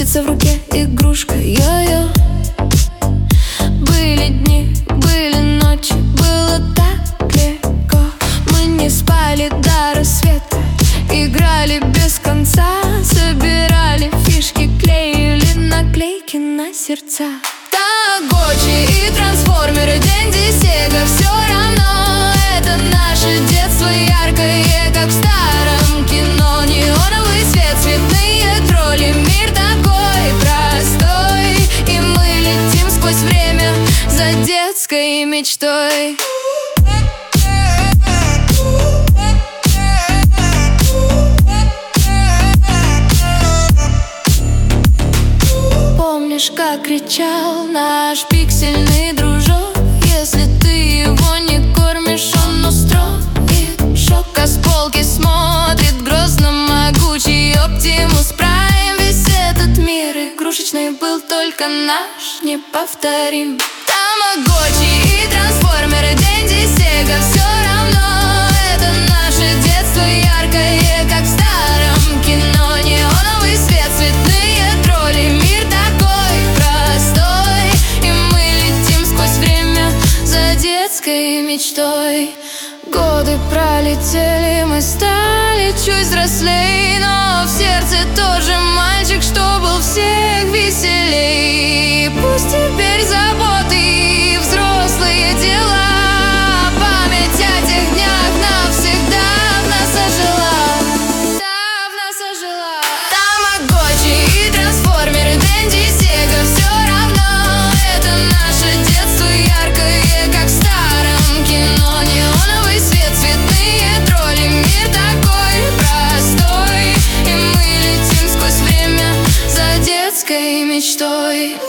крутится в руке игрушка йо-йо. Были дни, были ночи, было так легко. Мы не спали до рассвета, играли без конца, собирали фишки, клеили наклейки на сердца. Тамагочи и трансформеры, Денди, Сега, все равно это наше детство яркое, как в старом кино. Неоновый свет, цветные тролли, мир такой простой, и мы летим сквозь время за детской мечтой. Помнишь, как кричал наш пиксельный дружок? Если ты его не кормишь, он устроит шок. А с полки смотрит грозно могучий Оптимус Прайм. Весь этот мир игрушечный был только наш, неповторим. Тамагочи и трансформеры, Денди, Сега, все равно это наше детство яркое, как в старом кино. Неоновый свет, цветные тролли, мир такой простой, и мы летим сквозь время за детской мечтой. Годы пролетели, мы стали чуть взрослей, но в сердце тоже мальчик, что был всех веселей. Пусть теперь заботы и взрослые дела, память о тех днях навсегда в нас ожила. Тамагочи и трансформеры, Денди, Сега, все равно это наше детство яркое, как в старом кино. Неоновый свет, цветные тролли, мир такой простой, и мы летим сквозь время за детской мечтой.